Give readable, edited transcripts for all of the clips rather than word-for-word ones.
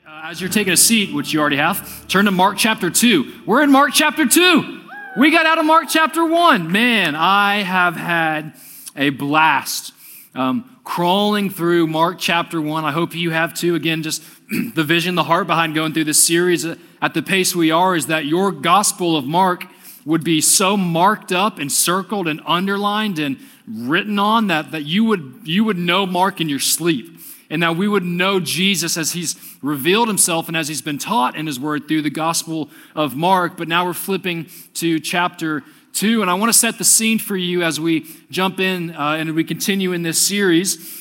As you're taking a seat, which you already have, turn to Mark chapter 2. We're in Mark chapter 2. We got out of Mark chapter 1. Man, I have had a blast crawling through Mark chapter 1. I hope you have too. Again, just the vision, the heart behind going through this series at the pace we are is that your gospel of Mark would be so marked up and circled and underlined and written on that you would know Mark in your sleep. And that we would know Jesus as he's revealed himself and as he's been taught in his word through the Gospel of Mark. But now we're flipping to chapter 2. And I want to set the scene for you as we jump in and we continue in this series.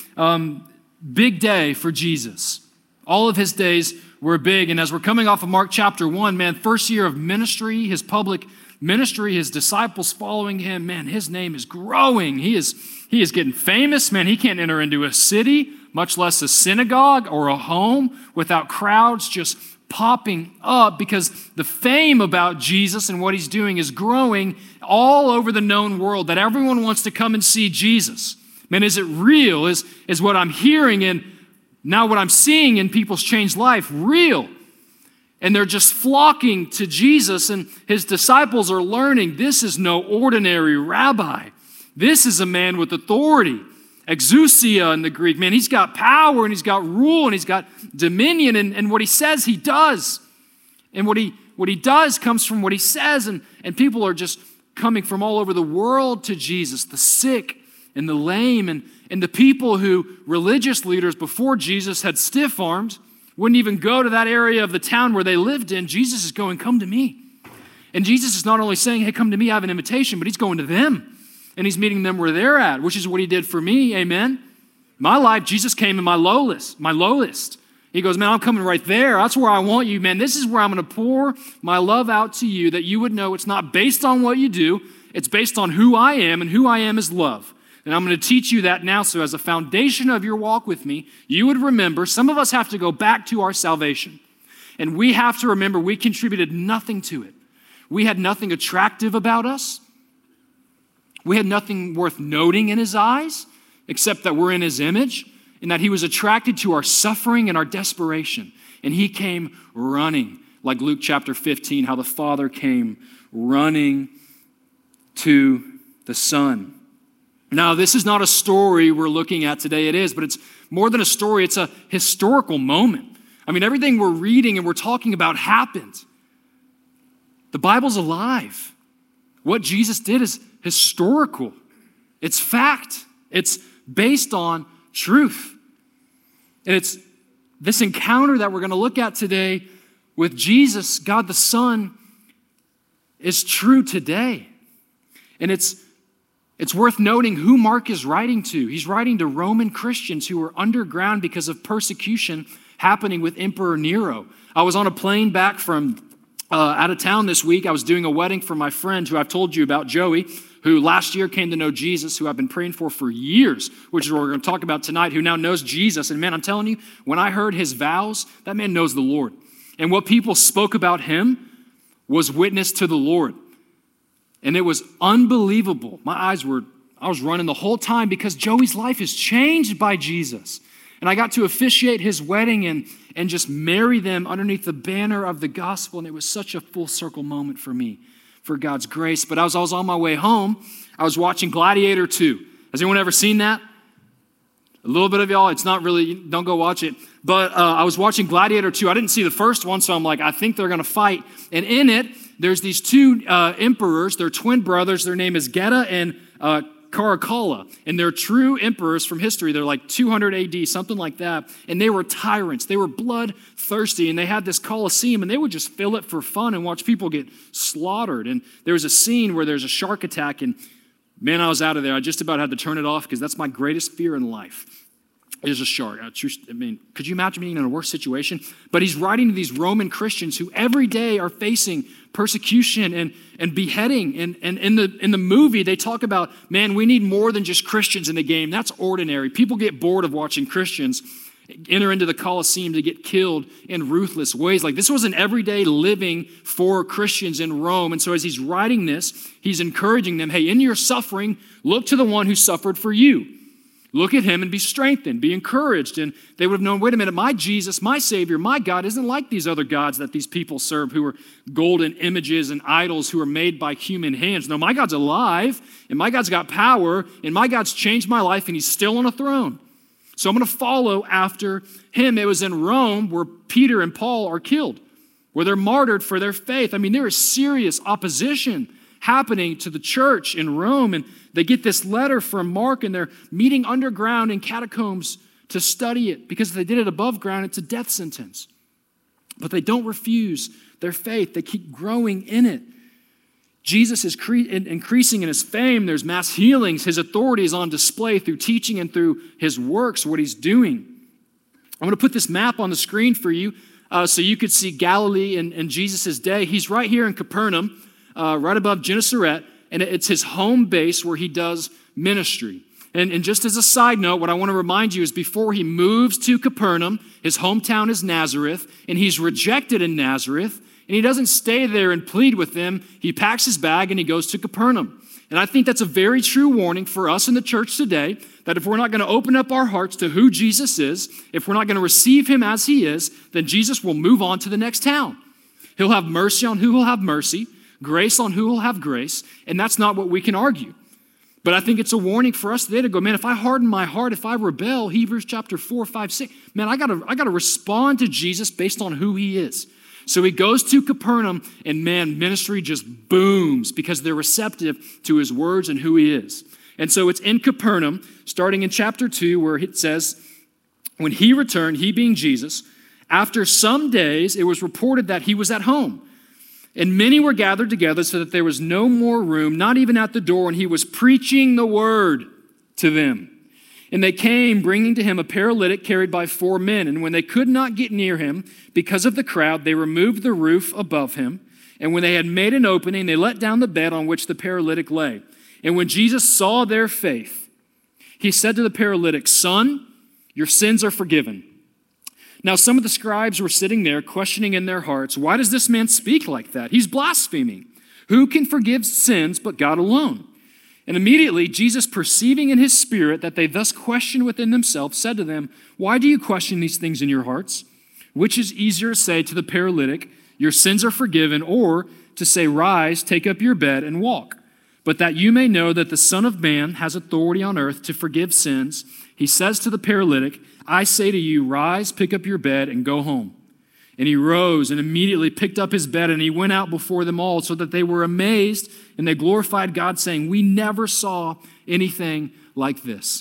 Big day for Jesus. All of his days were big. And as we're coming off of Mark chapter 1, man, first year of ministry, his public ministry, his disciples following him, man, his name is growing. He is getting famous. Man, he can't enter into a city, much less a synagogue or a home, without crowds just popping up because the fame about Jesus and what he's doing is growing all over the known world, that everyone wants to come and see Jesus. Man, is it real? Is what I'm hearing and now what I'm seeing in people's changed life real? And they're just flocking to Jesus, and his disciples are learning this is no ordinary rabbi. This is a man with authority. Exousia in the Greek. Man, he's got power and he's got rule and he's got dominion, and what he says, he does. And what he does comes from what he says, and people are just coming from all over the world to Jesus, the sick and the lame, and the people who religious leaders before Jesus had stiff arms, wouldn't even go to that area of the town where they lived in. Jesus is going, come to me. And Jesus is not only saying, hey, come to me, I have an invitation, but he's going to them. And he's meeting them where they're at, which is what he did for me, amen? My life, Jesus came in my lowest. He goes, man, I'm coming right there. That's where I want you, man. This is where I'm going to pour my love out to you, that you would know it's not based on what you do. It's based on who I am, and who I am is love. And I'm going to teach you that now, so as a foundation of your walk with me, you would remember, some of us have to go back to our salvation. And we have to remember we contributed nothing to it. We had nothing attractive about us. We had nothing worth noting in his eyes, except that we're in his image, and that he was attracted to our suffering and our desperation. And he came running, like Luke chapter 15, how the Father came running to the Son. Now, this is not a story we're looking at today. It is, but it's more than a story. It's a historical moment. I mean, everything we're reading and we're talking about happened. The Bible's alive. What Jesus did is historical. It's fact. It's based on truth. And it's this encounter that we're going to look at today with Jesus, God the Son, is true today. And it's worth noting who Mark is writing to. He's writing to Roman Christians who were underground because of persecution happening with Emperor Nero. I was on a plane back from out of town this week. I was doing a wedding for my friend who I've told you about, Joey, who last year came to know Jesus, who I've been praying for years, which is what we're going to talk about tonight, who now knows Jesus. And man, I'm telling you, when I heard his vows, that man knows the Lord. And what people spoke about him was witness to the Lord. And it was unbelievable. I was running the whole time because Joey's life is changed by Jesus. And I got to officiate his wedding and just marry them underneath the banner of the gospel. And it was such a full circle moment for me, for God's grace. But as I was on my way home, I was watching Gladiator 2. Has anyone ever seen that? A little bit of y'all. It's not really, don't go watch it. But I was watching Gladiator 2. I didn't see the first one, so I'm like, I think they're going to fight. And in it, there's these two emperors. They're twin brothers. Their name is Geta and Caracalla, and they're true emperors from history. They're like 200 AD, something like that, and they were tyrants. They were bloodthirsty, and they had this Colosseum, and they would just fill it for fun and watch people get slaughtered. And there was a scene where there's a shark attack, and man, I was out of there. I just about had to turn it off because that's my greatest fear in life. Is a shark. I mean, could you imagine being in a worse situation? But he's writing to these Roman Christians who every day are facing persecution and beheading. And in the movie, they talk about, man, we need more than just Christians in the game. That's ordinary. People get bored of watching Christians enter into the Colosseum to get killed in ruthless ways. Like, this was an everyday living for Christians in Rome. And so as he's writing this, he's encouraging them, hey, in your suffering, look to the one who suffered for you. Look at him and be strengthened, be encouraged. And they would have known, wait a minute, my Jesus, my Savior, my God isn't like these other gods that these people serve who are golden images and idols who are made by human hands. No, my God's alive, and my God's got power, and my God's changed my life, and he's still on a throne. So I'm going to follow after him. It was in Rome where Peter and Paul are killed, where they're martyred for their faith. I mean, there is serious opposition happening to the church in Rome, and they get this letter from Mark, and they're meeting underground in catacombs to study it, because if they did it above ground, it's a death sentence. But they don't refuse their faith. They keep growing in it. Jesus is increasing in his fame. There's mass healings. His authority is on display through teaching and through his works, what he's doing. I'm going to put this map on the screen for you so you could see Galilee in Jesus' day. He's right here in Capernaum, right above Gennesaret, and it's his home base where he does ministry. And just as a side note, what I want to remind you is before he moves to Capernaum, his hometown is Nazareth, and he's rejected in Nazareth, and he doesn't stay there and plead with them. He packs his bag and he goes to Capernaum. And I think that's a very true warning for us in the church today, that if we're not going to open up our hearts to who Jesus is, if we're not going to receive him as he is, then Jesus will move on to the next town. He'll have mercy on who will have mercy, grace on who will have grace, and that's not what we can argue. But I think it's a warning for us today to go, man, if I harden my heart, if I rebel, Hebrews chapter 4, 5, 6, man, I gotta respond to Jesus based on who he is. So he goes to Capernaum, and man, ministry just booms because they're receptive to his words and who he is. And so it's in Capernaum, starting in chapter 2, where it says, when he returned, he being Jesus, after some days, it was reported that he was at home. And many were gathered together so that there was no more room, not even at the door, and he was preaching the word to them. And they came, bringing to him a paralytic carried by 4 men. And when they could not get near him because of the crowd, they removed the roof above him. And when they had made an opening, they let down the bed on which the paralytic lay. And when Jesus saw their faith, he said to the paralytic, "Son, your sins are forgiven." Now some of the scribes were sitting there, questioning in their hearts, "Why does this man speak like that? He's blaspheming. Who can forgive sins but God alone?" And immediately Jesus, perceiving in his spirit that they thus questioned within themselves, said to them, "Why do you question these things in your hearts? Which is easier to say to the paralytic, 'Your sins are forgiven,' or to say, 'Rise, take up your bed and walk'? But that you may know that the Son of Man has authority on earth to forgive sins, he says to the paralytic, 'I say to you, rise, pick up your bed, and go home.' And he rose and immediately picked up his bed, and he went out before them all, so that they were amazed, and they glorified God, saying, 'We never saw anything like this.'"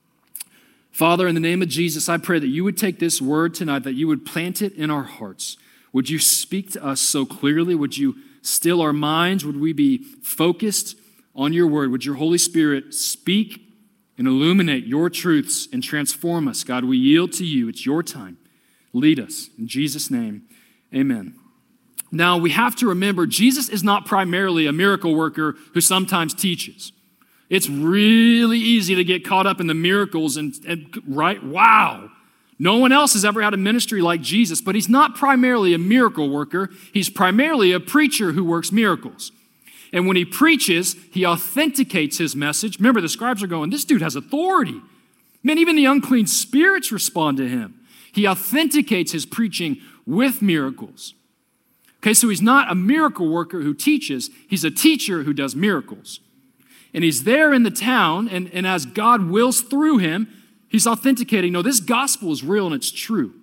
Father, in the name of Jesus, I pray that you would take this word tonight, that you would plant it in our hearts. Would you speak to us so clearly? Would you still our minds? Would we be focused on your word? Would your Holy Spirit speak and illuminate your truths and transform us? God, we yield to you. It's your time. Lead us. In Jesus' name, amen. Now, we have to remember, Jesus is not primarily a miracle worker who sometimes teaches. It's really easy to get caught up in the miracles and right, wow. No one else has ever had a ministry like Jesus, but he's not primarily a miracle worker. He's primarily a preacher who works miracles. And when he preaches, he authenticates his message. Remember, the scribes are going, this dude has authority. Man, even the unclean spirits respond to him. He authenticates his preaching with miracles. Okay, so he's not a miracle worker who teaches. He's a teacher who does miracles. And he's there in the town, and as God wills through him, he's authenticating, no, this gospel is real and it's true.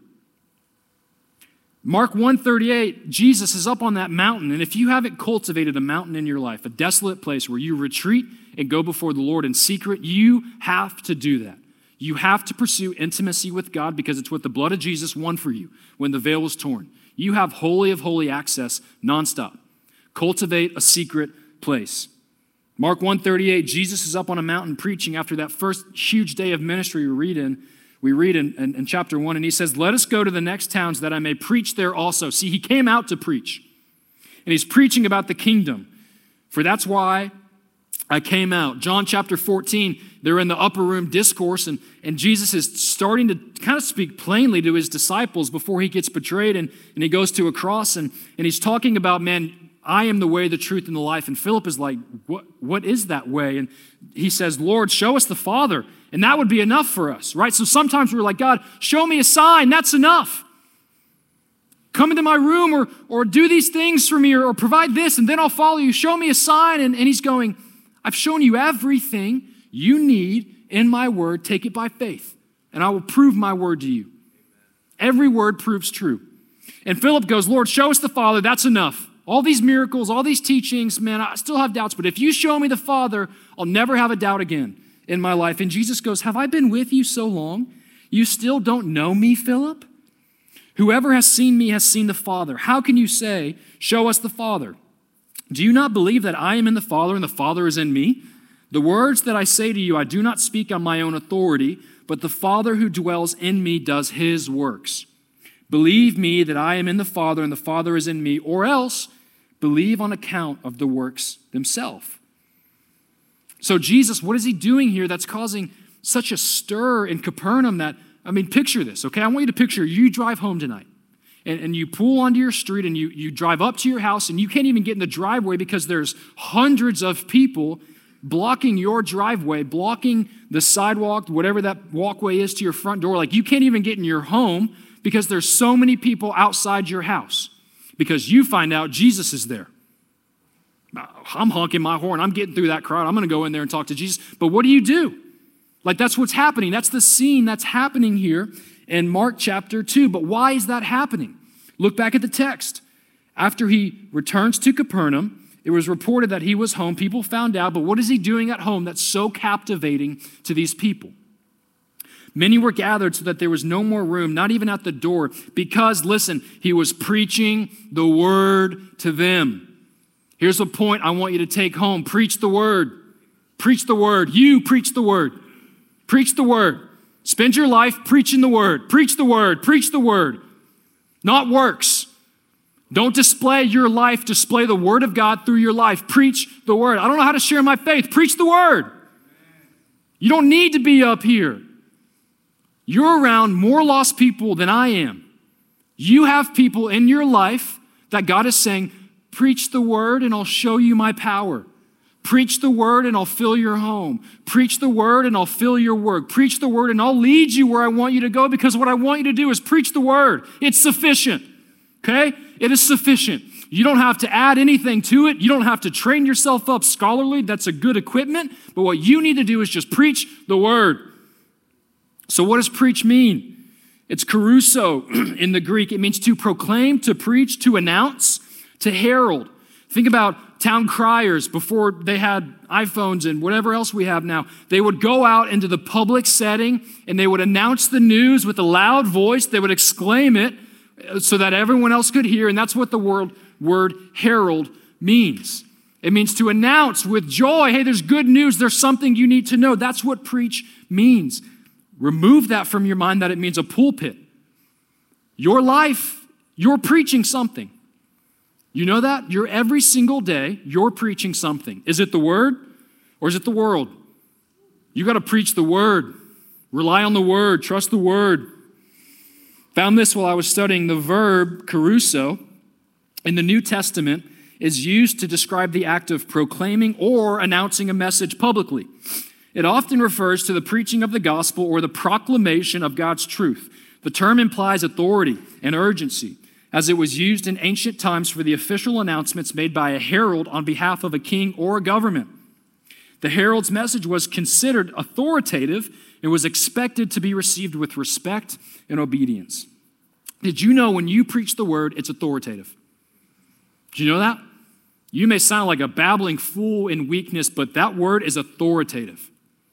Mark 1:38, Jesus is up on that mountain, and if you haven't cultivated a mountain in your life, a desolate place where you retreat and go before the Lord in secret, you have to do that. You have to pursue intimacy with God because it's what the blood of Jesus won for you when the veil was torn. You have holy of holy access nonstop. Cultivate a secret place. Mark 1:38, Jesus is up on a mountain preaching after that first huge day of ministry we read in chapter 1, and he says, "Let us go to the next towns that I may preach there also." See, he came out to preach, and he's preaching about the kingdom. "For that's why I came out." John chapter 14, they're in the upper room discourse, and Jesus is starting to kind of speak plainly to his disciples before he gets betrayed, and he goes to a cross, and he's talking about, man, I am the way, the truth, and the life. And Philip is like, what is that way? And he says, Lord, show us the Father, and that would be enough for us, right? So sometimes we're like, God, show me a sign, that's enough. Come into my room or do these things for me or provide this, and then I'll follow you. Show me a sign. And he's going, I've shown you everything you need in my word. Take it by faith, and I will prove my word to you. Every word proves true. And Philip goes, Lord, show us the Father, that's enough. All these miracles, all these teachings, man, I still have doubts, but if you show me the Father, I'll never have a doubt again in my life. And Jesus goes, have I been with you so long? You still don't know me, Philip? Whoever has seen me has seen the Father. How can you say, show us the Father? Do you not believe that I am in the Father and the Father is in me? The words that I say to you, I do not speak on my own authority, but the Father who dwells in me does his works. Believe me that I am in the Father and the Father is in me, or else believe on account of the works themselves. So Jesus, what is he doing here that's causing such a stir in Capernaum that, picture this, okay? I want you to picture you drive home tonight and you pull onto your street and you drive up to your house and you can't even get in the driveway because there's hundreds of people blocking your driveway, blocking the sidewalk, whatever that walkway is to your front door. Like you can't even get in your home because there's so many people outside your house because you find out Jesus is there. I'm honking my horn. I'm getting through that crowd. I'm going to go in there and talk to Jesus. But what do? Like that's what's happening. That's the scene that's happening here in Mark chapter 2. But why is that happening? Look back at the text. After he returns to Capernaum, it was reported that he was home. People found out, but what is he doing at home that's so captivating to these people? Many were gathered so that there was no more room, not even at the door, because, listen, he was preaching the word to them. Here's a point I want you to take home. Preach the word. Preach the word. You preach the word. Preach the word. Spend your life preaching the word. Preach the word. Preach the word. Not works. Don't display your life. Display the word of God through your life. Preach the word. I don't know how to share my faith. Preach the word. You don't need to be up here. You're around more lost people than I am. You have people in your life that God is saying, preach the word and I'll show you my power. Preach the word and I'll fill your home. Preach the word and I'll fill your work. Preach the word and I'll lead you where I want you to go because what I want you to do is preach the word. It's sufficient, okay? It is sufficient. You don't have to add anything to it. You don't have to train yourself up scholarly. That's a good equipment. But what you need to do is just preach the word. So what does preach mean? It's kerusso in the Greek. It means to proclaim, to preach, to announce, to herald. Think about town criers before they had iPhones and whatever else we have now. They would go out into the public setting and they would announce the news with a loud voice. They would exclaim it so that everyone else could hear. And that's what the word herald means. It means to announce with joy, hey, there's good news. There's something you need to know. That's what preach means. Remove that from your mind that it means a pulpit. Your life, you're preaching something. You know that? Every single day, you're preaching something. Is it the word or is it the world? You got to preach the word. Rely on the word. Trust the word. Found this while I was studying. The verb kerusso in the New Testament is used to describe the act of proclaiming or announcing a message publicly. It often refers to the preaching of the gospel or the proclamation of God's truth. The term implies authority and urgency, as it was used in ancient times for the official announcements made by a herald on behalf of a king or a government. The herald's message was considered authoritative and was expected to be received with respect and obedience. Did you know when you preach the word, it's authoritative? Did you know that? You may sound like a babbling fool in weakness, but that word is authoritative.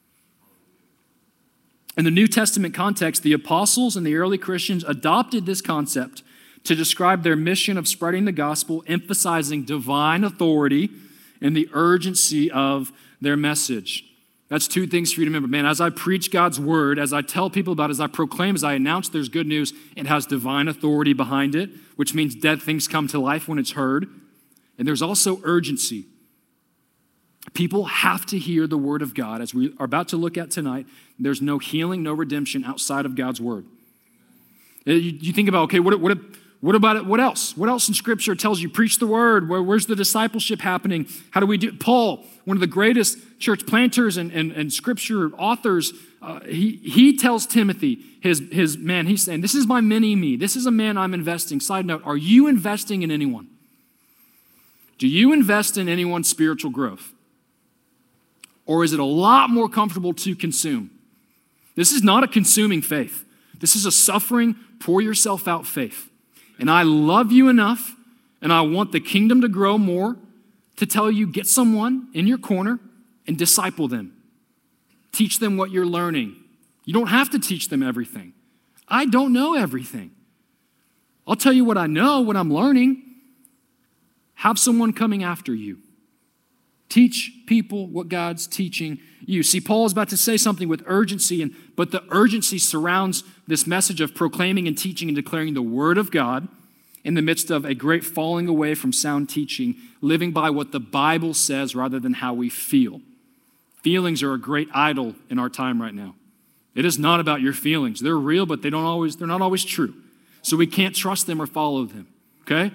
In the New Testament context, the apostles and the early Christians adopted this concept to describe their mission of spreading the gospel, emphasizing divine authority and the urgency of their message. That's two things for you to remember. Man, as I preach God's word, as I tell people about it, as I proclaim, as I announce there's good news, it has divine authority behind it, which means dead things come to life when it's heard. And there's also urgency. People have to hear the word of God. As we are about to look at tonight, there's no healing, no redemption outside of God's word. You think about, okay, what What about it? What else? What else in Scripture tells you preach the word? Where's the discipleship happening? How do we do? Paul, one of the greatest church planters and Scripture authors, he tells Timothy, his man, he's saying, this is my mini-me. This is a man I'm investing. Side note, are you investing in anyone? Do you invest in anyone's spiritual growth? Or is it a lot more comfortable to consume? This is not a consuming faith. This is a suffering, pour yourself out faith. And I love you enough, and I want the kingdom to grow more, to tell you, get someone in your corner and disciple them. Teach them what you're learning. You don't have to teach them everything. I don't know everything. I'll tell you what I know, what I'm learning. Have someone coming after you. Teach people what God's teaching you. See, Paul is about to say something with urgency, but the urgency surrounds this message of proclaiming and teaching and declaring the word of God in the midst of a great falling away from sound teaching, living by what the Bible says rather than how we feel. Feelings are a great idol in our time right now. It is not about your feelings. They're real, but they're not always true. So we can't trust them or follow them, okay?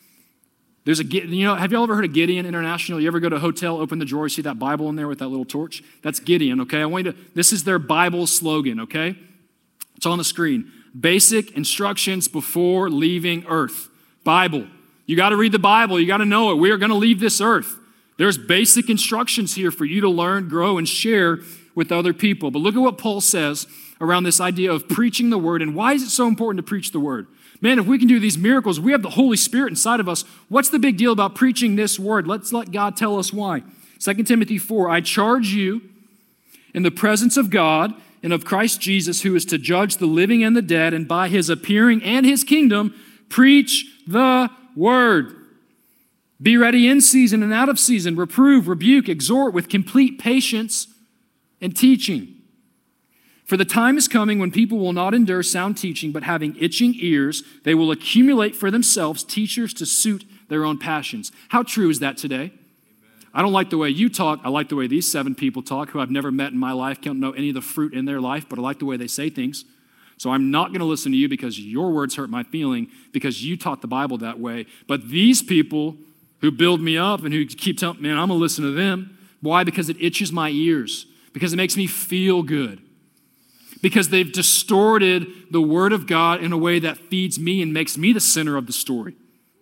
Have y'all ever heard of Gideon International? You ever go to a hotel, open the drawer, see that Bible in there with that little torch? That's Gideon, okay? This is their Bible slogan, okay? It's on the screen. Basic instructions before leaving earth. Bible. You got to read the Bible. You got to know it. We are going to leave this earth. There's basic instructions here for you to learn, grow, and share with other people. But look at what Paul says around this idea of preaching the word. And why is it so important to preach the word? Man, if we can do these miracles, we have the Holy Spirit inside of us. What's the big deal about preaching this word? Let's let God tell us why. 2 Timothy 4, I charge you in the presence of God and of Christ Jesus, who is to judge the living and the dead, and by his appearing and his kingdom, preach the word. Be ready in season and out of season. Reprove, rebuke, exhort with complete patience and teaching. For the time is coming when people will not endure sound teaching, but having itching ears, they will accumulate for themselves teachers to suit their own passions. How true is that today? Amen. I don't like the way you talk. I like the way these 7 people talk, who I've never met in my life, can't know any of the fruit in their life, but I like the way they say things. So I'm not going to listen to you because your words hurt my feeling, because you taught the Bible that way. But these people who build me up and who keep telling me, man, I'm going to listen to them. Why? Because it itches my ears. Because it makes me feel good. Because they've distorted the word of God in a way that feeds me and makes me the center of the story.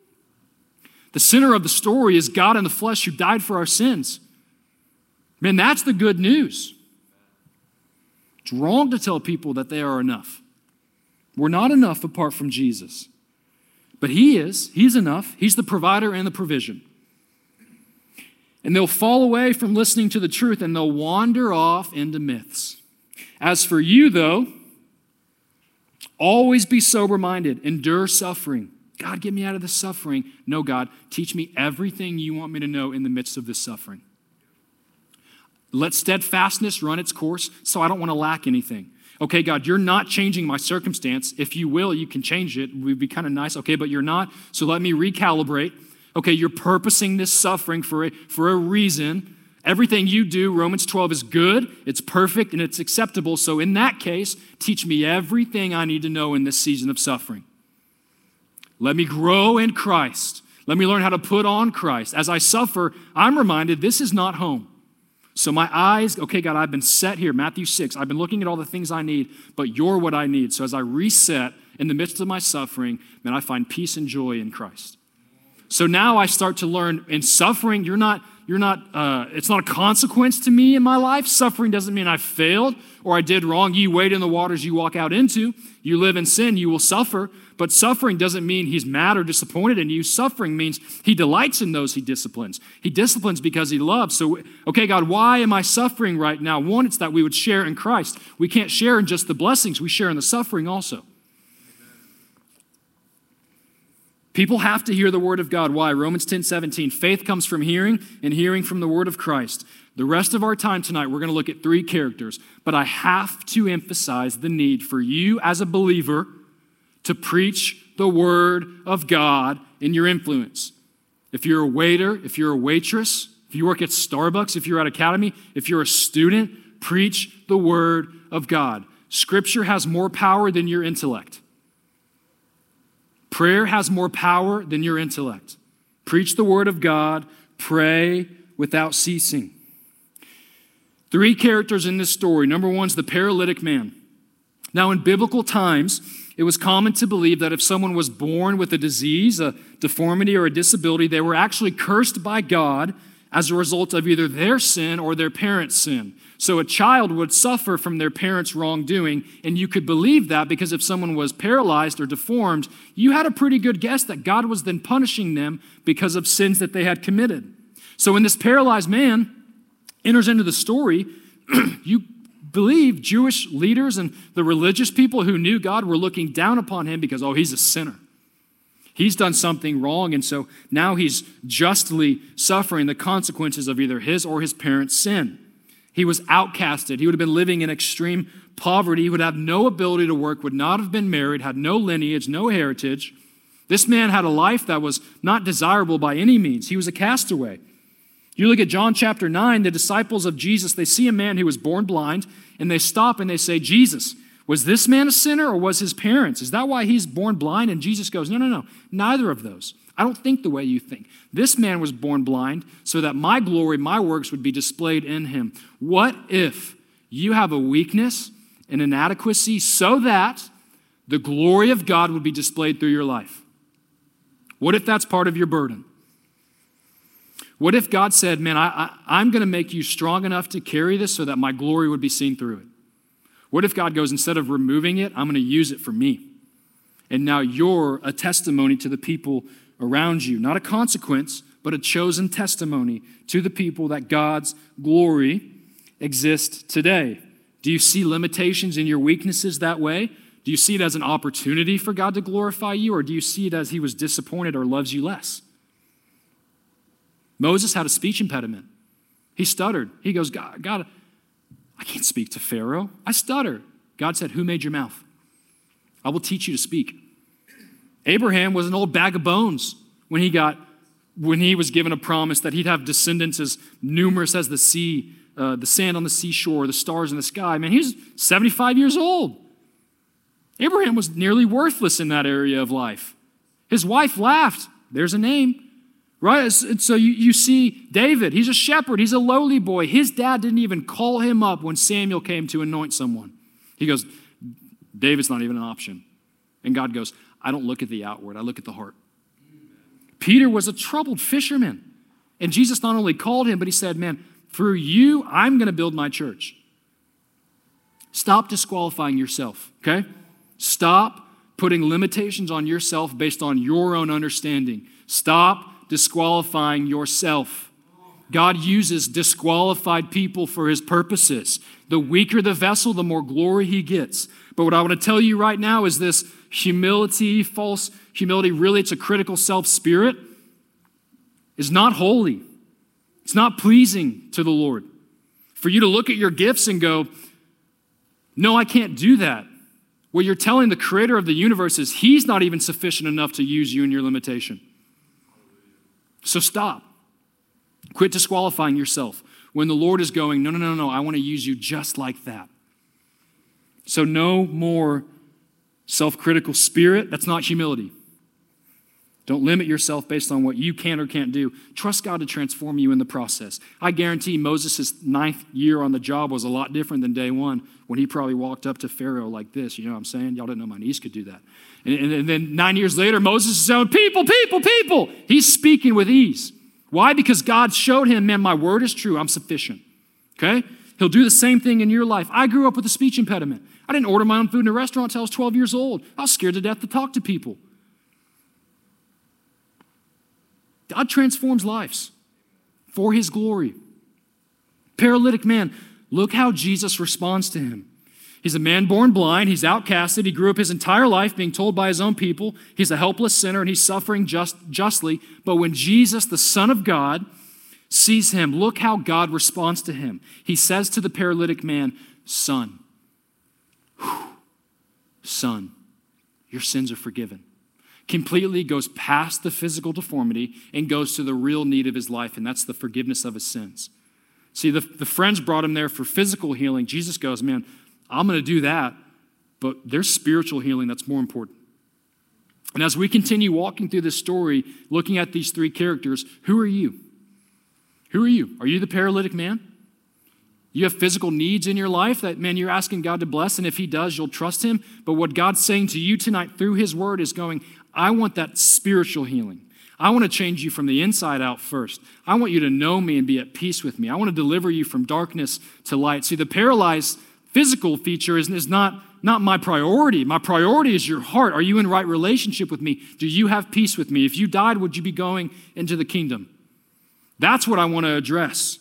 The center of the story is God in the flesh who died for our sins. Man, that's the good news. It's wrong to tell people that they are enough. We're not enough apart from Jesus. But He is. He's enough. He's the provider and the provision. And they'll fall away from listening to the truth, and they'll wander off into myths. As for you, though, always be sober-minded, endure suffering. God, get me out of this suffering. No, God, teach me everything you want me to know in the midst of this suffering. Let steadfastness run its course so I don't want to lack anything. Okay, God, you're not changing my circumstance. If you will, you can change it. It would be kind of nice. Okay, but you're not, so let me recalibrate. Okay, you're purposing this suffering for a reason. Everything you do, Romans 12, is good, it's perfect, and it's acceptable. So in that case, teach me everything I need to know in this season of suffering. Let me grow in Christ. Let me learn how to put on Christ. As I suffer, I'm reminded this is not home. So my eyes, okay, God, I've been set here, Matthew 6. I've been looking at all the things I need, but you're what I need. So as I reset in the midst of my suffering, then I find peace and joy in Christ. So now I start to learn in suffering, it's not a consequence to me in my life. Suffering doesn't mean I failed or I did wrong. You wade in the waters you walk out into. You live in sin, you will suffer. But suffering doesn't mean he's mad or disappointed in you. Suffering means he delights in those he disciplines. He disciplines because he loves. So, okay, God, why am I suffering right now? One, it's that we would share in Christ. We can't share in just the blessings. We share in the suffering also. People have to hear the word of God. Why? Romans 10:17. Faith comes from hearing, and hearing from the word of Christ. The rest of our time tonight, we're going to look at 3 characters. But I have to emphasize the need for you as a believer to preach the word of God in your influence. If you're a waiter, if you're a waitress, if you work at Starbucks, if you're at Academy, if you're a student, preach the word of God. Scripture has more power than your intellect. Prayer has more power than your intellect. Preach the word of God. Pray without ceasing. 3 characters in this story. Number 1 is the paralytic man. Now, in biblical times, it was common to believe that if someone was born with a disease, a deformity, or a disability, they were actually cursed by God as a result of either their sin or their parents' sin. So a child would suffer from their parents' wrongdoing, and you could believe that because if someone was paralyzed or deformed, you had a pretty good guess that God was then punishing them because of sins that they had committed. So when this paralyzed man enters into the story, you believe Jewish leaders and the religious people who knew God were looking down upon him because, oh, he's a sinner. He's done something wrong, and so now he's justly suffering the consequences of either his or his parents' sin. He was outcasted. He would have been living in extreme poverty. He would have no ability to work, would not have been married, had no lineage, no heritage. This man had a life that was not desirable by any means. He was a castaway. You look at John chapter 9, the disciples of Jesus, they see a man who was born blind, and they stop and they say, Jesus, was this man a sinner or was his parents? Is that why he's born blind? And Jesus goes, no, neither of those. I don't think the way you think. This man was born blind so that my glory, my works would be displayed in him. What if you have a weakness, an inadequacy, so that the glory of God would be displayed through your life? What if that's part of your burden? What if God said, man, I'm going to make you strong enough to carry this so that my glory would be seen through it? What if God goes, instead of removing it, I'm going to use it for me? And now you're a testimony to the people around you. Not a consequence, but a chosen testimony to the people that God's glory exists today. Do you see limitations in your weaknesses that way? Do you see it as an opportunity for God to glorify you, or do you see it as he was disappointed or loves you less? Moses had a speech impediment. He stuttered. He goes, God, I can't speak to Pharaoh. I stutter. God said, who made your mouth? I will teach you to speak. Abraham was an old bag of bones when he was given a promise that he'd have descendants as numerous as the sea, the sand on the seashore, the stars in the sky. Man, he was 75 years old. Abraham was nearly worthless in that area of life. His wife laughed. There's a name. Right? So you see David, he's a shepherd, he's a lowly boy. His dad didn't even call him up when Samuel came to anoint someone. He goes, David's not even an option. And God goes, I don't look at the outward, I look at the heart. Peter was a troubled fisherman. And Jesus not only called him, but he said, man, through you, I'm going to build my church. Stop disqualifying yourself, okay? Stop putting limitations on yourself based on your own understanding. Stop disqualifying yourself. God uses disqualified people for his purposes. The weaker the vessel, the more glory he gets. But what I want to tell you right now is this humility, false humility, really it's a critical self-spirit, is not holy. It's not pleasing to the Lord. For you to look at your gifts and go, no, I can't do that. What you're telling the creator of the universe is he's not even sufficient enough to use you in your limitation. So stop. Quit disqualifying yourself when the Lord is going, no, I want to use you just like that. So no more self-critical spirit. That's not humility. Don't limit yourself based on what you can or can't do. Trust God to transform you in the process. I guarantee Moses' 9th year on the job was a lot different than day one when he probably walked up to Pharaoh like this. You know what I'm saying? Y'all didn't know my niece could do that. And then 9 years later, Moses is saying, people. He's speaking with ease. Why? Because God showed him, man, my word is true. I'm sufficient. Okay? He'll do the same thing in your life. I grew up with a speech impediment. I didn't order my own food in a restaurant until I was 12 years old. I was scared to death to talk to people. God transforms lives for his glory. Paralytic man, look how Jesus responds to him. He's a man born blind. He's outcasted. He grew up his entire life being told by his own people he's a helpless sinner and he's suffering justly. But when Jesus, the Son of God, sees him, look how God responds to him. He says to the paralytic man, son, your sins are forgiven. Completely goes past the physical deformity and goes to the real need of his life, and that's the forgiveness of his sins. See, the friends brought him there for physical healing. Jesus goes, man, I'm going to do that, but there's spiritual healing that's more important. And as we continue walking through this story, looking at these three characters, who are you? Who are you? Are you the paralytic man? You have physical needs in your life that, man, you're asking God to bless, and if he does, you'll trust him. But what God's saying to you tonight through his word is going, I want that spiritual healing. I want to change you from the inside out first. I want you to know me and be at peace with me. I want to deliver you from darkness to light. See, the paralyzed physical feature is not my priority. My priority is your heart. Are you in right relationship with me? Do you have peace with me? If you died, would you be going into the kingdom? That's what I want to address.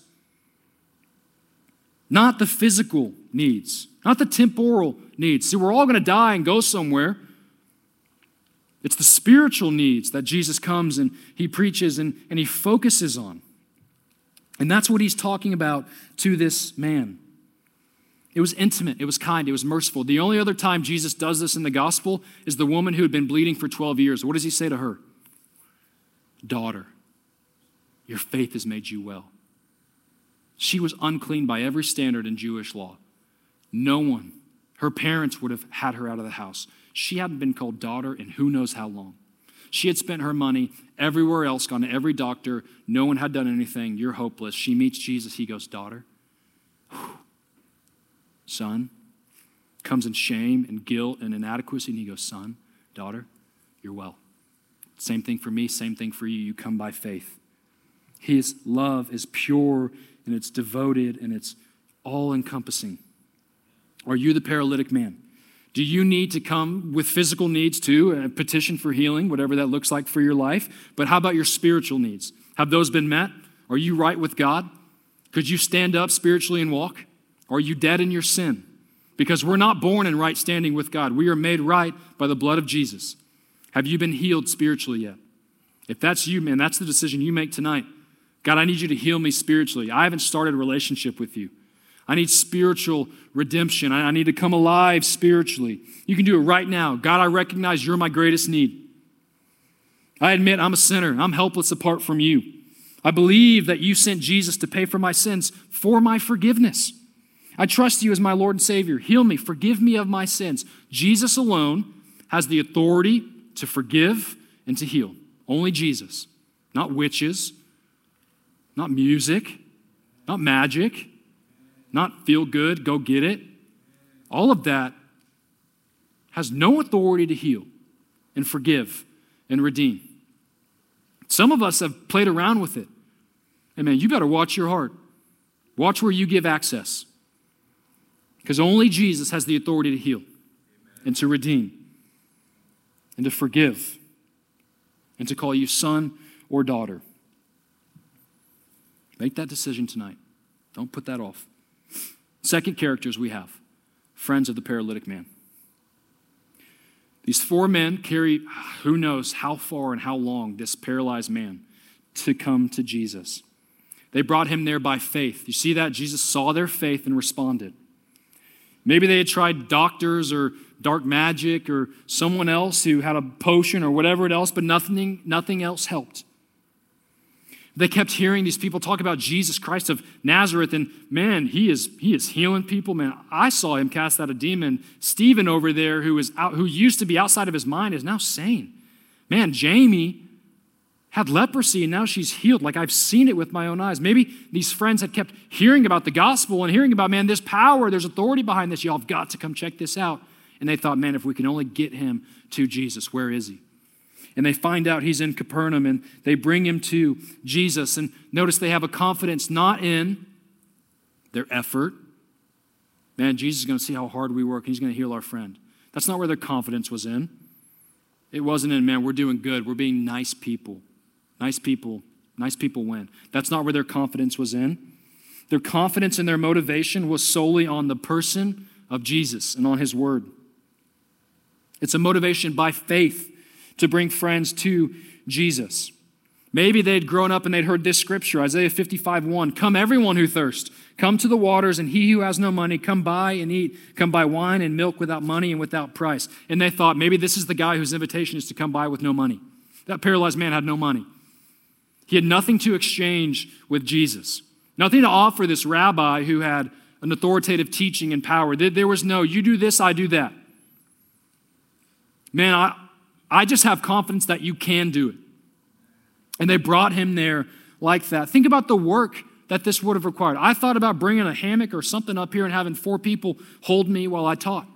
Not the physical needs, not the temporal needs. See, we're all going to die and go somewhere. It's the spiritual needs that Jesus comes and he preaches and he focuses on. And that's what he's talking about to this man. It was intimate, it was kind, it was merciful. The only other time Jesus does this in the gospel is the woman who had been bleeding for 12 years. What does he say to her? Daughter, your faith has made you well. She was unclean by every standard in Jewish law. No one, her parents would have had her out of the house. She hadn't been called daughter in who knows how long. She had spent her money everywhere else, gone to every doctor. No one had done anything. You're hopeless. She meets Jesus. He goes, daughter, son, comes in shame and guilt and inadequacy. And he goes, son, daughter, you're well. Same thing for me, same thing for you. You come by faith. His love is pure and it's devoted and it's all-encompassing. Are you the paralytic man? Do you need to come with physical needs too, and petition for healing, whatever that looks like for your life? But how about your spiritual needs? Have those been met? Are you right with God? Could you stand up spiritually and walk? Are you dead in your sin? Because we're not born in right standing with God. We are made right by the blood of Jesus. Have you been healed spiritually yet? If that's you, man, that's the decision you make tonight. God, I need you to heal me spiritually. I haven't started a relationship with you. I need spiritual redemption. I need to come alive spiritually. You can do it right now. God, I recognize you're my greatest need. I admit I'm a sinner. I'm helpless apart from you. I believe that you sent Jesus to pay for my sins for my forgiveness. I trust you as my Lord and Savior. Heal me. Forgive me of my sins. Jesus alone has the authority to forgive and to heal. Only Jesus. Not witches. Not music. Not magic. Not feel good, go get it. All of that has no authority to heal and forgive and redeem. Some of us have played around with it. Hey man, you better watch your heart. Watch where you give access. Because only Jesus has the authority to heal and to redeem and to forgive and to call you son or daughter. Make that decision tonight. Don't put that off. Second characters we have, friends of the paralytic man. These four men carry who knows how far and how long this paralyzed man to come to Jesus. They brought him there by faith. You see that? Jesus saw their faith and responded. Maybe they had tried doctors or dark magic or someone else who had a potion or whatever else, but nothing else helped. They kept hearing these people talk about Jesus Christ of Nazareth, and man, he is healing people. Man, I saw him cast out a demon. Stephen over there, who used to be outside of his mind, is now sane. Man, Jamie had leprosy, and now she's healed. Like, I've seen it with my own eyes. Maybe these friends had kept hearing about the gospel and hearing about, man, this power, there's authority behind this. Y'all have got to come check this out. And they thought, man, if we can only get him to Jesus, where is he? And they find out he's in Capernaum, and they bring him to Jesus. And notice they have a confidence not in their effort. Man, Jesus is going to see how hard we work, and he's going to heal our friend. That's not where their confidence was in. It wasn't in, man, we're doing good. We're being nice people. Nice people win. That's not where their confidence was in. Their confidence and their motivation was solely on the person of Jesus and on his word. It's a motivation by faith to bring friends to Jesus. Maybe they'd grown up and they'd heard this scripture, Isaiah 55:1. Come everyone who thirsts, come to the waters, and he who has no money, come buy and eat. Come buy wine and milk without money and without price. And they thought, maybe this is the guy whose invitation is to come buy with no money. That paralyzed man had no money. He had nothing to exchange with Jesus. Nothing to offer this rabbi who had an authoritative teaching and power. There was no, you do this, I do that. Man, I just have confidence that you can do it. And they brought him there like that. Think about the work that this would have required. I thought about bringing a hammock or something up here and having 4 people hold me while I taught.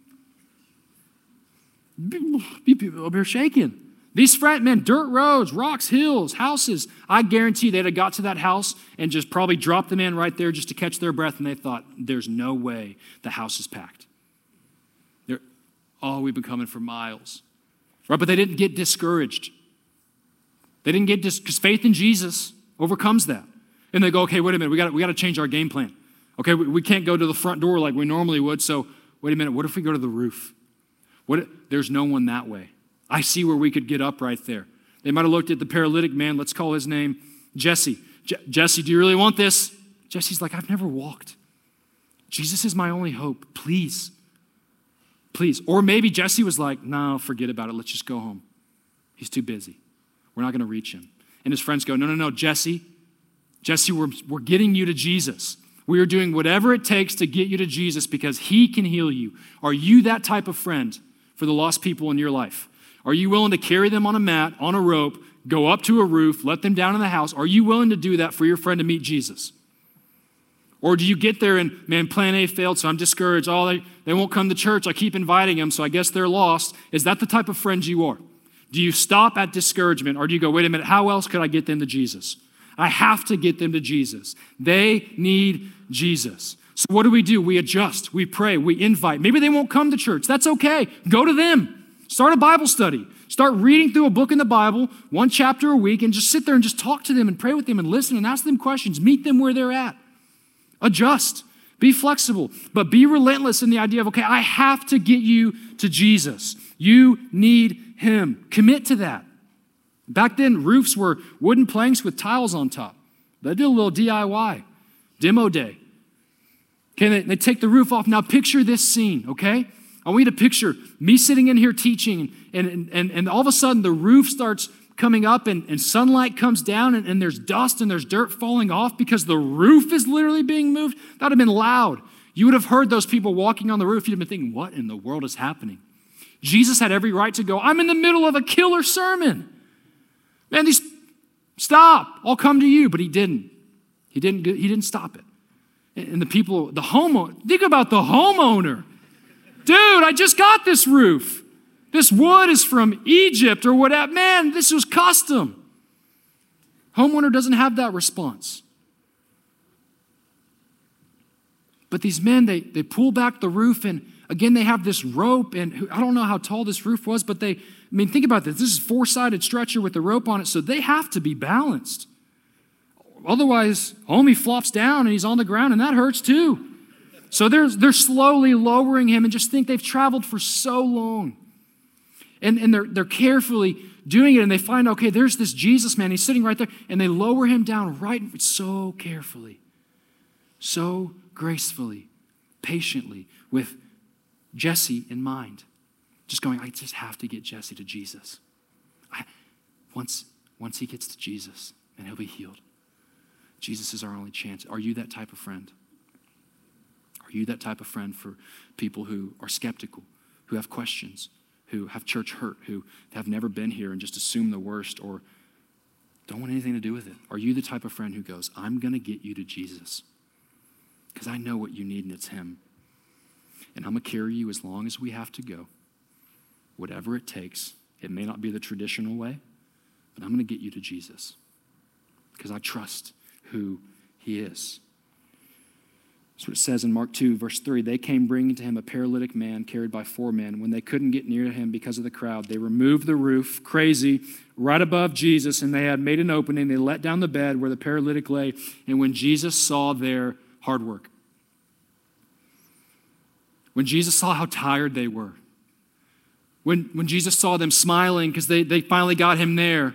People up here shaking. These frat men, dirt roads, rocks, hills, houses. I guarantee they'd have got to that house and just probably dropped the man right there just to catch their breath, and they thought, there's no way the house is packed. We've been coming for miles. Right? But they didn't get discouraged. They didn't get because faith in Jesus overcomes that. And they go, okay, wait a minute, we got to change our game plan. Okay, we can't go to the front door like we normally would, so wait a minute, what if we go to the roof? There's no one that way. I see where we could get up right there. They might have looked at the paralytic man. Let's call his name Jesse. Jesse, do you really want this? Jesse's like, I've never walked. Jesus is my only hope. Please. Please. Or maybe Jesse was like, no, forget about it. Let's just go home. He's too busy. We're not going to reach him. And his friends go, no, Jesse, we're getting you to Jesus. We are doing whatever it takes to get you to Jesus because he can heal you. Are you that type of friend for the lost people in your life? Are you willing to carry them on a mat, on a rope, go up to a roof, let them down in the house? Are you willing to do that for your friend to meet Jesus? Or do you get there and, man, plan A failed, so I'm discouraged. They won't come to church. I keep inviting them, so I guess they're lost. Is that the type of friend you are? Do you stop at discouragement, or do you go, wait a minute, how else could I get them to Jesus? I have to get them to Jesus. They need Jesus. So what do? We adjust, we pray, we invite. Maybe they won't come to church. That's okay. Go to them. Start a Bible study. Start reading through a book in the Bible, 1 chapter a week, and just sit there and just talk to them and pray with them and listen and ask them questions. Meet them where they're at. Adjust. Be flexible, but be relentless in the idea of, okay, I have to get you to Jesus. You need him. Commit to that. Back then, roofs were wooden planks with tiles on top. They did a little DIY, demo day. Okay, they take the roof off. Now picture this scene, okay? I want you to picture me sitting in here teaching, and all of a sudden the roof starts coming up and sunlight comes down and there's dust and there's dirt falling off because the roof is literally being moved. That would have been loud. You would have heard those people walking on the roof. You'd have been thinking, what in the world is happening? Jesus had every right to go, I'm in the middle of a killer sermon. Man, stop. I'll come to you. But he didn't. He didn't stop it. And the people, the homeowner, think about the homeowner. Dude, I just got this roof. This wood is from Egypt or whatever. Man, this was custom. Homeowner doesn't have that response. But these men, they pull back the roof, and again, they have this rope, and I don't know how tall this roof was, but think about this. This is a 4-sided stretcher with a rope on it, so they have to be balanced. Otherwise, homie flops down and he's on the ground, and that hurts too. So they're slowly lowering him, and just think they've traveled for so long. And they're carefully doing it, and they find, okay, there's this Jesus man. He's sitting right there, and they lower him down so carefully, so gracefully, patiently, with Jesse in mind. Just going, I just have to get Jesse to Jesus. Once he gets to Jesus, and he'll be healed. Jesus is our only chance. Are you that type of friend? Are you that type of friend for people who are skeptical, who have questions, who have church hurt, who have never been here and just assume the worst or don't want anything to do with it? Are you the type of friend who goes, I'm going to get you to Jesus because I know what you need, and it's him. And I'm going to carry you as long as we have to go, whatever it takes. It may not be the traditional way, but I'm going to get you to Jesus because I trust who he is. That's what it says in Mark 2, verse 3. They came bringing to him a paralytic man carried by 4 men. When they couldn't get near him because of the crowd, they removed the roof, crazy, right above Jesus, and they had made an opening. They let down the bed where the paralytic lay. And when Jesus saw their hard work, when Jesus saw how tired they were, when Jesus saw them smiling because they finally got him there,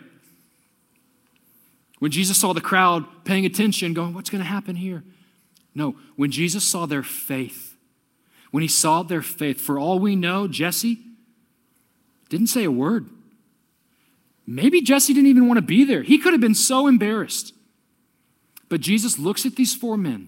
when Jesus saw the crowd paying attention, going, what's going to happen here? No, when Jesus saw their faith, when he saw their faith, for all we know, Jesse didn't say a word. Maybe Jesse didn't even want to be there. He could have been so embarrassed. But Jesus looks at these 4 men,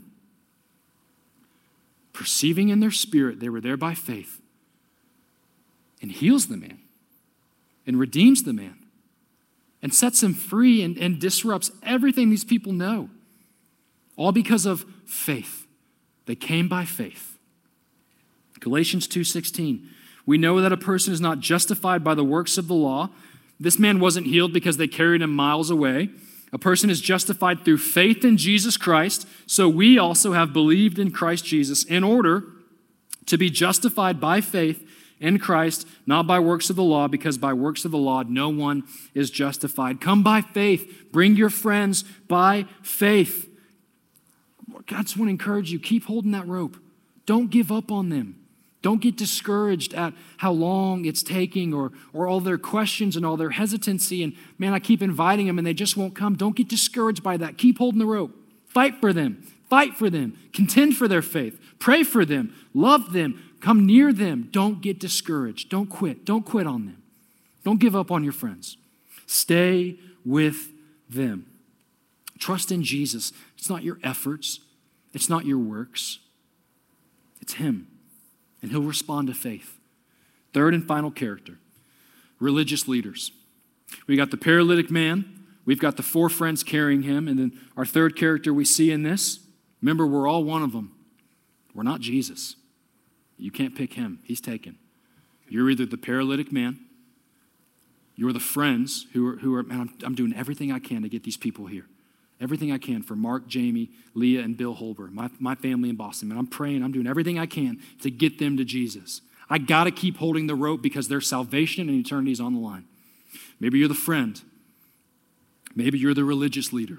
perceiving in their spirit they were there by faith, and heals the man. and redeems the man and sets him free and disrupts everything these people know. All because of faith. They came by faith. Galatians 2:16. We know that a person is not justified by the works of the law. This man wasn't healed because they carried him miles away. A person is justified through faith in Jesus Christ, so we also have believed in Christ Jesus in order to be justified by faith in Christ, not by works of the law, because by works of the law no one is justified. Come by faith. Bring your friends by faith. God, I just want to encourage you, keep holding that rope. Don't give up on them. Don't get discouraged at how long it's taking or all their questions and all their hesitancy. And man, I keep inviting them and they just won't come. Don't get discouraged by that. Keep holding the rope. Fight for them. Fight for them. Contend for their faith. Pray for them. Love them. Come near them. Don't get discouraged. Don't quit. Don't quit on them. Don't give up on your friends. Stay with them. Trust in Jesus. It's not your efforts. It's not your works. It's Him. And He'll respond to faith. Third and final character, religious leaders. We got the paralytic man. We've got the 4 friends carrying him. And then our third character we see in this, remember, we're all one of them. We're not Jesus. You can't pick Him. He's taken. You're either the paralytic man, you're the friends who are man, I'm doing everything I can to get these people here. Everything I can for Mark, Jamie, Leah, and Bill Holber, my family in Boston. And I'm praying, I'm doing everything I can to get them to Jesus. I got to keep holding the rope because their salvation and eternity is on the line. Maybe you're the friend. Maybe you're the religious leader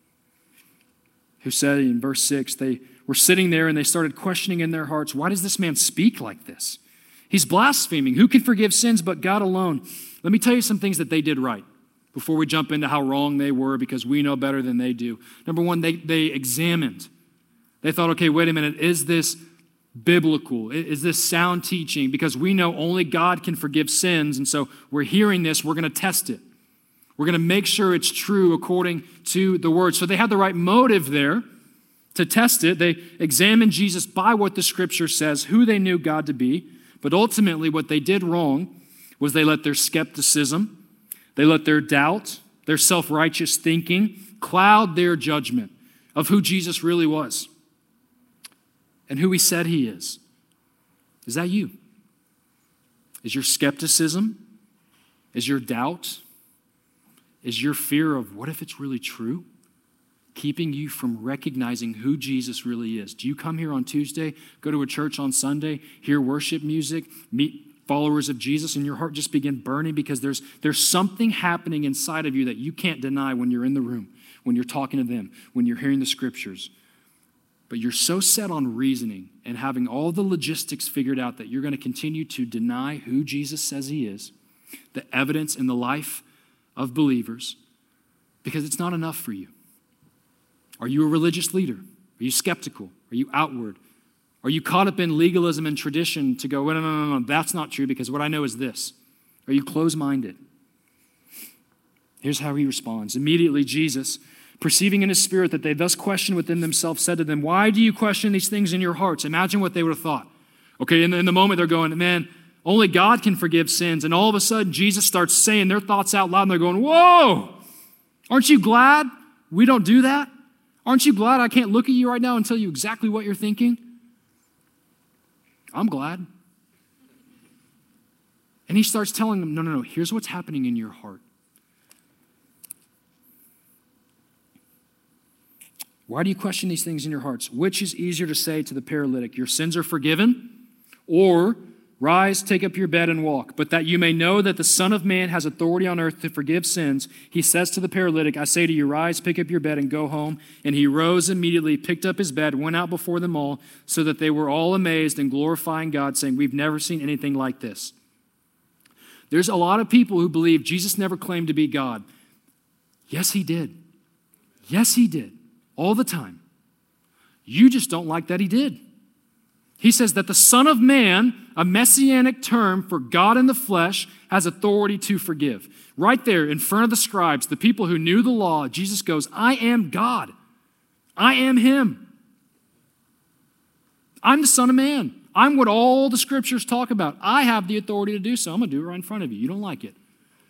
who said in verse 6, they were sitting there and they started questioning in their hearts, why does this man speak like this? He's blaspheming. Who can forgive sins but God alone? Let me tell you some things that they did right before we jump into how wrong they were, because we know better than they do. Number one, they examined. They thought, okay, wait a minute, is this biblical? Is this sound teaching? Because we know only God can forgive sins, and so we're hearing this, we're going to test it. We're going to make sure it's true according to the Word. So they had the right motive there to test it. They examined Jesus by what the Scripture says, who they knew God to be, but ultimately what they did wrong was they let their skepticism, they let their doubt, their self-righteous thinking cloud their judgment of who Jesus really was and who He said He is. Is that you? Is your skepticism? Is your doubt? Is your fear of what if it's really true keeping you from recognizing who Jesus really is? Do you come here on Tuesday, go to a church on Sunday, hear worship music, meet followers of Jesus, and your heart just begin burning because there's something happening inside of you that you can't deny when you're in the room, when you're talking to them, when you're hearing the Scriptures. But you're so set on reasoning and having all the logistics figured out that you're going to continue to deny who Jesus says He is, the evidence in the life of believers, because it's not enough for you. Are you a religious leader? Are you skeptical? Are you outward? Are you caught up in legalism and tradition to go, well, no, that's not true because what I know is this? Are you closed-minded? Here's how He responds. Immediately Jesus, perceiving in His spirit that they thus questioned within themselves, said to them, why do you question these things in your hearts? Imagine what they would have thought. Okay, in the moment they're going, man, only God can forgive sins. And all of a sudden Jesus starts saying their thoughts out loud and they're going, whoa, aren't you glad we don't do that? Aren't you glad I can't look at you right now and tell you exactly what you're thinking? I'm glad. And He starts telling them, no, here's what's happening in your heart. Why do you question these things in your hearts? Which is easier to say to the paralytic, your sins are forgiven, or rise, take up your bed and walk. But that you may know that the Son of Man has authority on earth to forgive sins, He says to the paralytic, I say to you, rise, pick up your bed and go home. And he rose immediately, picked up his bed, went out before them all, so that they were all amazed and glorifying God, saying, we've never seen anything like this. There's a lot of people who believe Jesus never claimed to be God. Yes, He did. Yes, He did. All the time. You just don't like that He did. He says that the Son of Man, a messianic term for God in the flesh, has authority to forgive. Right there in front of the scribes, the people who knew the law, Jesus goes, I am God. I am Him. I'm the Son of Man. I'm what all the Scriptures talk about. I have the authority to do so. I'm going to do it right in front of you. You don't like it.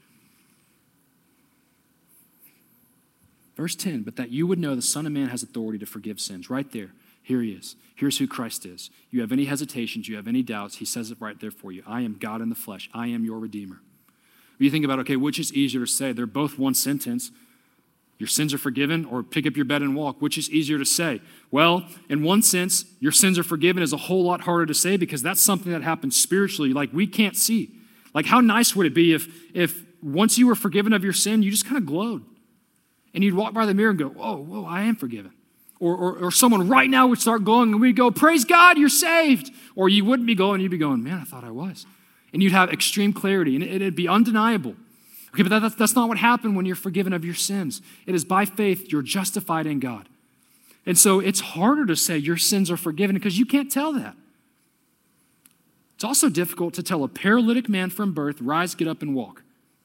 Verse 10, but that you would know the Son of Man has authority to forgive sins. Right there. Here he is. Here's who Christ is. You have any hesitations, you have any doubts, he says it right there for you. I am God in the flesh. I am your Redeemer. You think about, okay, which is easier to say? They're both one sentence. Your sins are forgiven, or pick up your bed and walk. Which is easier to say? Well, in one sense, your sins are forgiven is a whole lot harder to say because that's something that happens spiritually, like we can't see. Like how nice would it be if once you were forgiven of your sin, you just kind of glowed. And you'd walk by the mirror and go, whoa, I am forgiven. Or someone right now would start glowing and we'd go, praise God, you're saved. Or you wouldn't be going, you'd be going, man, I thought I was. And you'd have extreme clarity and it'd be undeniable. Okay, but that's not what happened when you're forgiven of your sins. It is by faith you're justified in God. And so it's harder to say your sins are forgiven because you can't tell that. It's also difficult to tell a paralytic man from birth, rise, get up, and walk.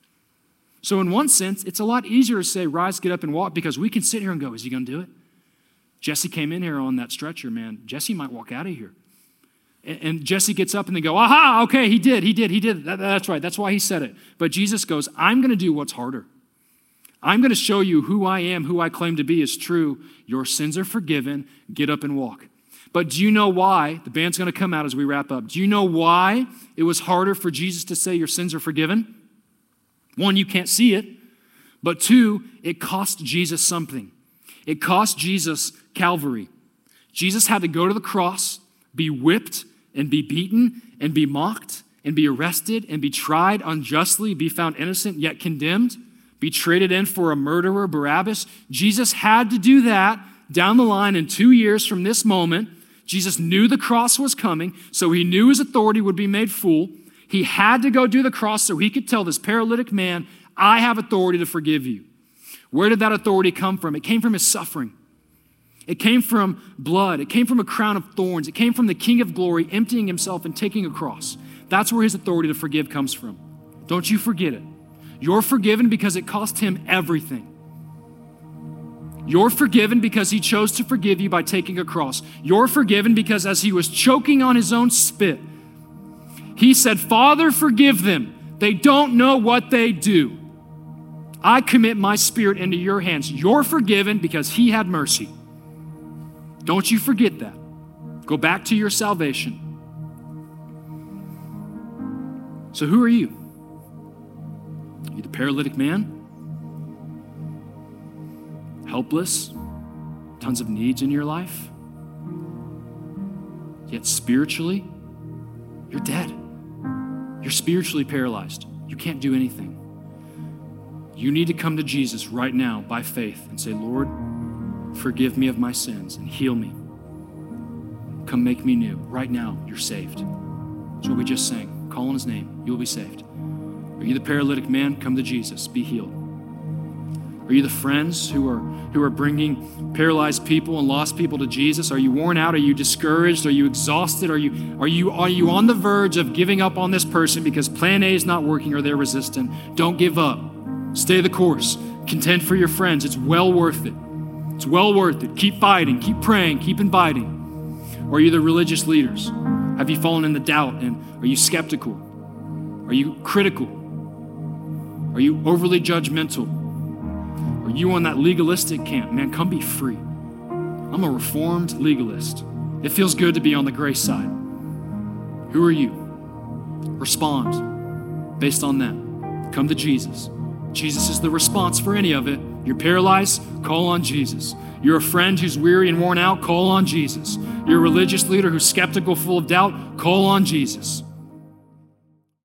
So in one sense, it's a lot easier to say, rise, get up, and walk because we can sit here and go, is he going to do it? Jesse came in here on that stretcher, man. Jesse might walk out of here. And Jesse gets up and they go, aha, okay, he did. That's right. That's why he said it. But Jesus goes, I'm going to do what's harder. I'm going to show you who I am, who I claim to be is true. Your sins are forgiven. Get up and walk. But do you know why? The band's going to come out as we wrap up. Do you know why it was harder for Jesus to say your sins are forgiven? One, you can't see it. But two, it cost Jesus something. It cost Jesus Calvary. Jesus had to go to the cross, be whipped, and be beaten, and be mocked, and be arrested, and be tried unjustly, be found innocent yet condemned, be traded in for a murderer, Barabbas. Jesus had to do that down the line in 2 years from this moment. Jesus knew the cross was coming, so he knew his authority would be made full. He had to go do the cross so he could tell this paralytic man, I have authority to forgive you. Where did that authority come from? It came from his suffering. It came from blood. It came from a crown of thorns. It came from the King of glory emptying himself and taking a cross. That's where his authority to forgive comes from. Don't you forget it. You're forgiven because it cost him everything. You're forgiven because he chose to forgive you by taking a cross. You're forgiven because as he was choking on his own spit, he said, Father, forgive them. They don't know what they do. I commit my spirit into your hands. You're forgiven because he had mercy. Don't you forget that. Go back to your salvation. So who are you? Are you the paralytic man? Helpless? Tons of needs in your life? Yet spiritually, you're dead. You're spiritually paralyzed. You can't do anything. You need to come to Jesus right now by faith and say, Lord, forgive me of my sins and heal me. Come make me new. Right now, you're saved. That's what we just sang. Call on his name. You'll be saved. Are you the paralytic man? Come to Jesus. Be healed. Are you the friends who are bringing paralyzed people and lost people to Jesus? Are you worn out? Are you discouraged? Are you exhausted? Are you on the verge of giving up on this person because plan A is not working or they're resistant? Don't give up. Stay the course. Contend for your friends. It's well worth it. It's well worth it. Keep fighting. Keep praying. Keep inviting. Or are you the religious leaders? Have you fallen into doubt? And are you skeptical? Are you critical? Are you overly judgmental? Are you on that legalistic camp? Man, come be free. I'm a reformed legalist. It feels good to be on the grace side. Who are you? Respond based on that. Come to Jesus. Jesus is the response for any of it. You're paralyzed, call on Jesus. You're a friend who's weary and worn out, call on Jesus. You're a religious leader who's skeptical, full of doubt, call on Jesus.